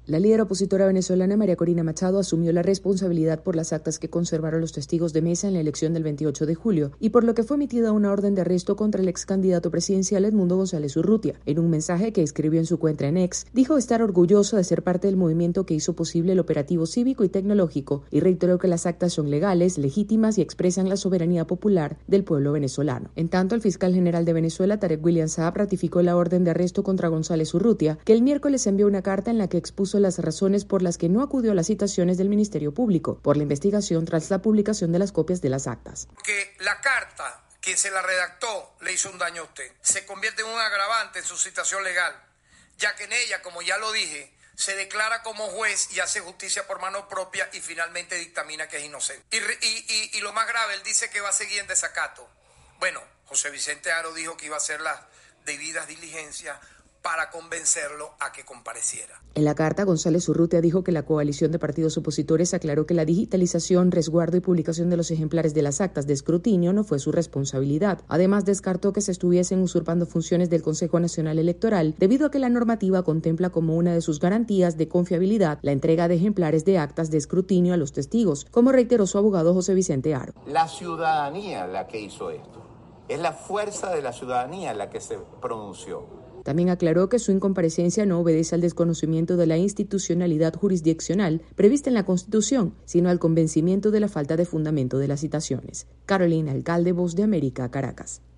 La líder opositora venezolana María Corina Machado asumió la responsabilidad por las actas que conservaron los testigos de mesa en la elección del 28 de julio y por lo que fue emitida una orden de arresto contra el ex candidato presidencial Edmundo González Urrutia. En un mensaje que escribió en su cuenta en X, dijo estar orgullosa de ser parte del movimiento que hizo posible el operativo cívico y tecnológico y reiteró que las actas son legales, legítimas y expresan la soberanía popular del pueblo venezolano. En tanto, el fiscal general de Venezuela, Tarek William Saab, ratificó la orden de arresto contra González Urrutia, que el miércoles envió una carta en la que expuso las razones por las que no acudió a las citaciones del Ministerio Público por la investigación tras la publicación de las copias de las actas. Que la carta, quien se la redactó, le hizo un daño a usted. Se convierte en un agravante en su citación legal, ya que en ella, como ya lo dije, se declara como juez y hace justicia por mano propia y finalmente dictamina que es inocente. Y lo más grave, él dice que va a seguir en desacato. Bueno, José Vicente Haro dijo que iba a hacer las debidas diligencias para convencerlo a que compareciera. En la carta, González Urrutia dijo que la coalición de partidos opositores aclaró que la digitalización, resguardo y publicación de los ejemplares de las actas de escrutinio no fue su responsabilidad. Además, descartó que se estuviesen usurpando funciones del Consejo Nacional Electoral debido a que la normativa contempla como una de sus garantías de confiabilidad la entrega de ejemplares de actas de escrutinio a los testigos, como reiteró su abogado José Vicente Haro. La ciudadanía la que hizo esto. Es la fuerza de la ciudadanía la que se pronunció. También aclaró que su incomparecencia no obedece al desconocimiento de la institucionalidad jurisdiccional prevista en la Constitución, sino al convencimiento de la falta de fundamento de las citaciones. Carolina Alcalde, Voz de América, Caracas.